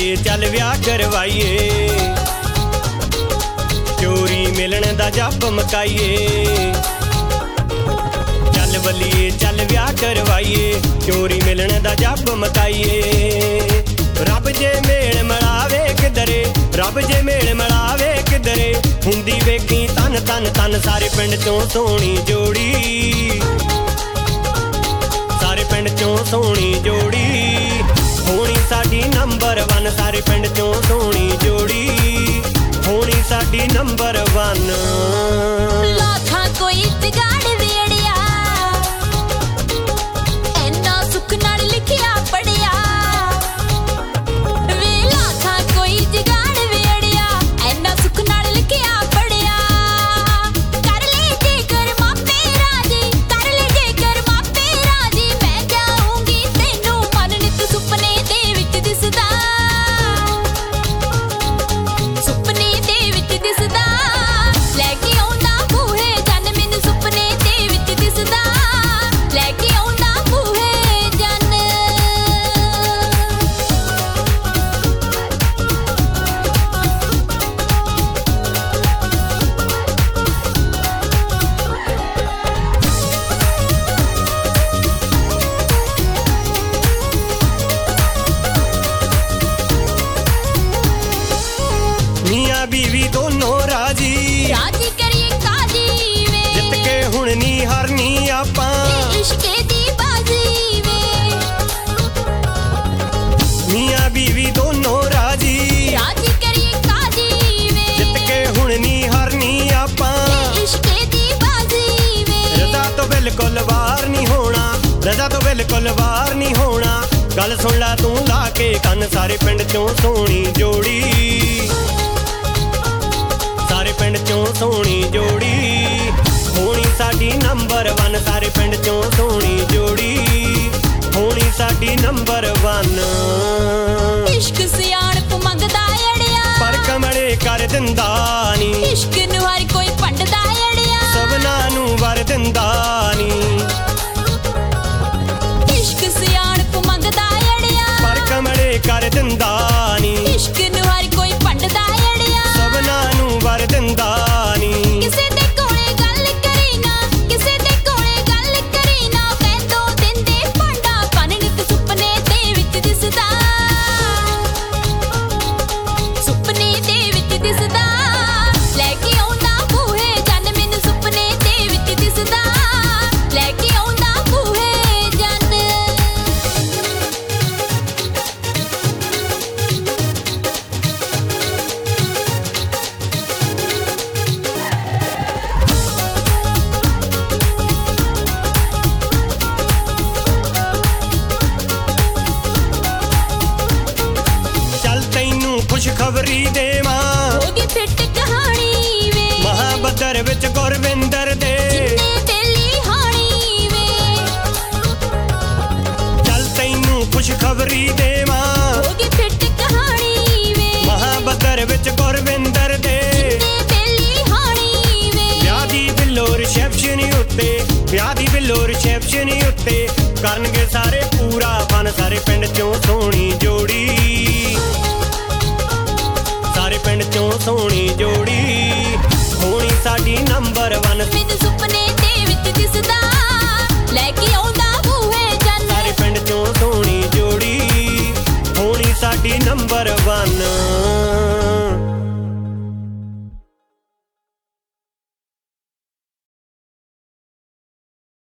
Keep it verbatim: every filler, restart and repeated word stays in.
ਬੱਲੀਏ ਚੱਲ ਵਿਆਹ ਕਰਵਾਈਏ ਚੋਰੀ ਮਿਲਣ ਦਾ ਜੱਬ ਮਕਾਈਏ ਚੱਲ ਬੱਲੀਏ ਚੱਲ ਵਿਆਹ ਕਰਵਾਈਏ ਚੋਰੀ ਮਿਲਣ ਦਾ ਜੱਬ ਮਕਾਈਏ ਰੱਬ ਜੇ ਮੇਲ ਮਿਲਾਵੇ ਕਿਧਰੇ ਰੱਬ ਜੇ ਮੇਲ ਮਿਲਾਵੇ ਕਿਧਰੇ ਹੁੰਦੀ ਵੇਖੀ ਤਨ ਤਨ ਤਨ ਸਾਰੇ ਪਿੰਡ ਚੋਂ ਸੋਹਣੀ ਜੋੜੀ ਸਾਰੇ ਪਿੰਡ ਚੋਂ ਸੋਹਣੀ ਜੋੜੀ ਹੋਣੀ ਸਾਡੀ ਨੰਬਰ ਵਨ ਸਾਰੇ ਪਿੰਡ ਚੋਂ ਸੋਹਣੀ ਜੋੜੀ ਹੋਣੀ ਸਾਡੀ ਨੰਬਰ ਵਨ ਲਾਖਾਂ ਕੋਈ ਜਗਾੜ ਵੇੜਿਆ ਐਨਾ ਸੁੱਖ ਨਾਲ ਲਿਖਿਆ ਪੜਿਆ ਵੇ ਲਾਖਾਂ ਕੋਈ ਜਗਾੜ ਵੇੜਿਆ ਐਨਾ ਸੁੱਖ ਨਾਲ ਲਿਖਿਆ ਪੜਿਆ ਕਰ ਲੈ ਜੇਕਰ ਮਾਪੇ ਰਾਜੀ ਕਰ ਲੈ ਜੇਕਰ ਮਾਪੇ ਰਾਜੀ ਮੈਂ ਜਾਊਂਗੀ ਤੈਨੂੰ ਮਨ ਨਿਤ ਸੁਪਨੇ ਦੇ ਵਿੱਚ ਦਿਸਦਾ ਸੁਪਨੇ ਦੇ ਵਿੱਚ ਦਿਸਦਾ ਲੈ ਕੇ ਆਉਂਦਾ ਬੂਹੇ ਜਨ ਮੈਨੂੰ ਸੁਪਨੇ ਦੇ ਵਿੱਚ ਦਿਸਦਾ ਲੈ ਕੇ ਆਉਂਦਾ ਬੂਹੇ ਜਨ ਮੀਆਂ ਬੀਵੀ ਦੋਨੋਂ ਰਾਜੀ ਰਾਜੀ ਕਰੀਏ ਕਾਜੀ ਵੇ ਜਿੱਤ ਕੇ ਹੁਣ ਨੀ ਹਾਰਨੀ ਆਪਾਂ ਤੇ ਇਸ਼ਕੇ ਦੀ ਬਾਜ਼ੀ ਵੇ ਮੀਆਂ ਬੀਵੀ ਦੋਨੋਂ ਰਾਜੀ ਰਾਜੀ ਕਰੀਏ ਕਾਜੀ ਵੇ ਜਿੱਤ ਕੇ ਹੁਣ ਨੀ ਹਾਰਨੀ ਆਪਾਂ ਤੇ ਇਸ਼ਕੇ ਦੀ ਬਾਜ਼ੀ ਵੇ ਰਜ਼ਾ ਤੋਂ ਬਿਲਕੁਲ ਵਾਰ ਨਹੀਂ ਹੋਣਾ ਰਜ਼ਾ ਤੋਂ ਬਿਲਕੁਲ ਵਾਰ ਨਹੀਂ ਹੋਣਾ ਗੱਲ ਸੁਣ ਲੈ ਤੂੰ ਲਾ ਕੇ ਕੰਨ ਸਾਰੇ ਪਿੰਡ ਚੋਂ ਸੋਹਣੀ ਜੋੜੀ ਸਾਰੇ ਪਿੰਡ ਚੋਂ ਸੋਹਣੀ ਜੋੜੀ ਹੋਣੀ ਸਾਡੀ ਨੰਬਰ ਵਨ ਸਾਰੇ ਪਿੰਡ ਚੋਂ ਸੋਹਣੀ ਜੋੜੀ ਹੋਣੀ ਸਾਡੀ ਨੰਬਰ ਵਨ ਇਸ਼ਕ ਸਿਆਣਪ ਮੰਗਦਾ ਅੜਿਆ ਪਰ ਕਮਲੇ ਕਰ ਦਿੰਦਾ ਨੀ ਇਸ਼ਕ ਨੂੰ ਹਰ ਕੋਈ ਪੰਡਦਾ ਅੜਿਆ ਸਭਨਾਂ ਨੂੰ ਵਰ ਦਿੰਦਾ ਨੀ ਇਸ਼ਕ ਸਿਆਣਪ ਮੰਗਦਾ ਅੜਿਆ ਪਰ ਕਮਲੇ ਕਰ ਦਿੰਦਾ ਨੀ ਇਸ਼ਕ ਨੂੰ ਹਰ ਕੋਈ ਪੰਡਦਾ ਅੜਿਆ ਸਭਨਾਂ ਨੂੰ ਵਰ ਦਿੰਦਾ ਨੀ ਕਿਸੇ ਦੇ ਕੋਲੇ ਗੱਲ ਕਰੀ ਨਾ ਕਿਸੇ ਦੇ ਕੋਲੇ ਗੱਲ ਕਰੀ ਨਾ ਕਹਿੰਦੋ ਦਿੰਦੇ ਭਾਂਡਾ ਪਨ ਨਿਤ ਸੁਪਨੇ ਦੇ ਵਿੱਚ ਦਿਸਦਾ ਸੁਪਨੇ ਦੇ ਵਿੱਚ ਦਿਸਦਾ ਲੈ ਕੇ ਆਉਂਦਾ ਬੂਹੇ ਜਨ ਮੈਨੂੰ ਸੁਪਨੇ ਦੇ ਵਿੱਚ ਦਿਸਦਾ ਲੈ ਕੇ ਆਉਂਦਾ ਬੂਹੇ ਜਨ ਚੱਲ ਤੈਨੂੰ ਖੁਸ਼ਖਬਰੀ ਦੇਵਾਂ ਹੋ ਗਈ ਫਿੱਟ ਕਹਾਣੀ ਵੇ ਮਹਾਬਦਰ ਵਿੱਚ ਗੁਰਵਿੰਦਰ ਦੇ ਜਿੰਨੇ ਤੇਲੀ ਹਾਣੀ ਵੇ ਚੱਲ ਤੈਨੂੰ ਖੁਸ਼ਖਬਰੀ ਦੇਵਾਂ ਹੋ ਗਈ ਫਿੱਟ ਕਹਾਣੀ ਵੇ ਮਹਾਬਦਰ ਵਿੱਚ ਗੁਰਵਿੰਦਰ ਦੇ ਜਿੰਨੇ ਤੇਲੀ ਹਾਣੀ ਵੇ ਵਿਆਹ ਦੀ ਬਿੱਲੋ ਰਿਸੈਪਸ਼ਨ ਉੱਤੇ ਵਿਆਹ ਦੀ ਬਿੱਲੋ ਰਿਸੈਪਸ਼ਨ ਉੱਤੇ ਕਰਨਗੇ ਸਾਰੇ ਪੂਰਾ ਫਨ ਸਾਰੇ ਪਿੰਡ ਚੋਂ ਸੋਹਣੀ ਜੋੜੀ ਸਾਰੇ ਪਿੰਡ ਚੋਂ ਸੋਹਣੀ ਜੋੜੀ ਹੋਣੀ ਸਾਡੀ ਨੰਬਰ ਵਨ ਮੈਨੂੰ ਸੁਪਨੇ ਦੇ ਵਿੱਚ ਦਿਸਦਾ